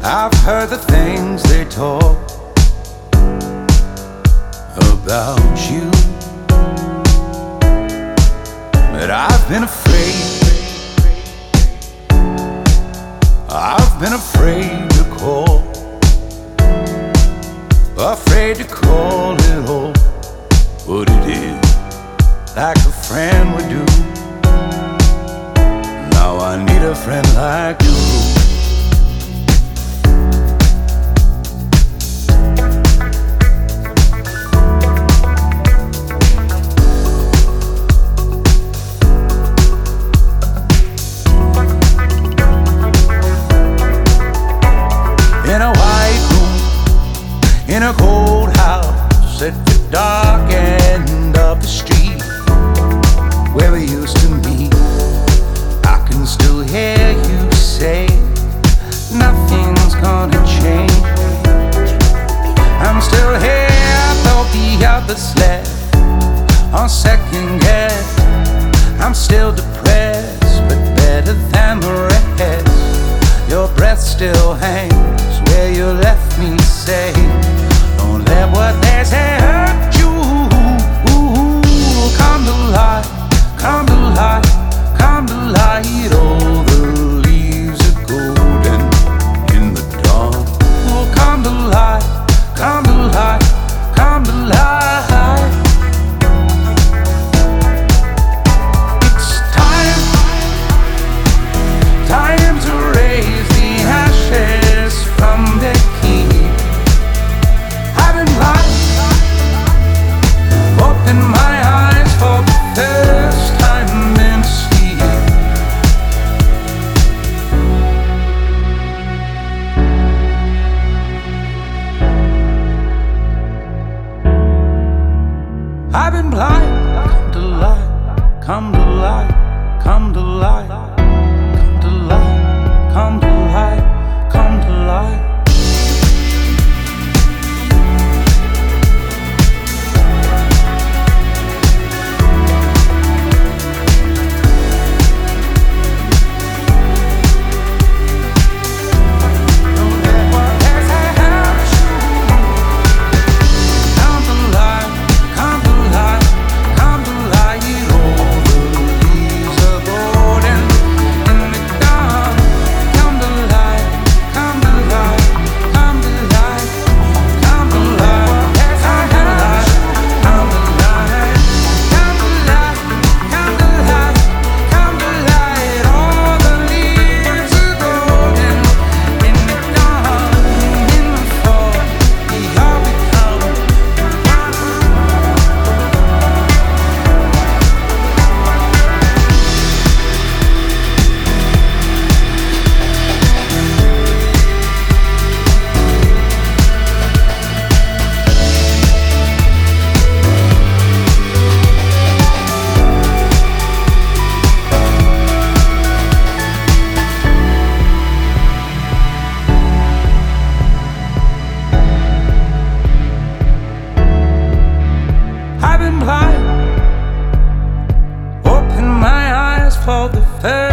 I've heard the things they talk about you, but I've been afraid. I've been afraid to call, afraid to call it all what it is, like a friend would do. Now I need a friend like you. In a white room, in a cold house at the dark end of the street where we used to meet, I can still hear you say nothing's gonna change. I'm still here though the others left on second guess. I'm still depressed but better than the rest. Your breath still hangs where you left me, say don't let what they say hurt you. Come to light, come to light, come to light. All the leaves are golden in the dawn. Oh, come to light, come to light, come to light. It's time, time to raise the ashes from the heat. I've been blind, open my eyes for the first time in sleep. I've been blind, come to light, come to light, come to light, come to light, come to light, come to light. I've been blind, open my eyes for the first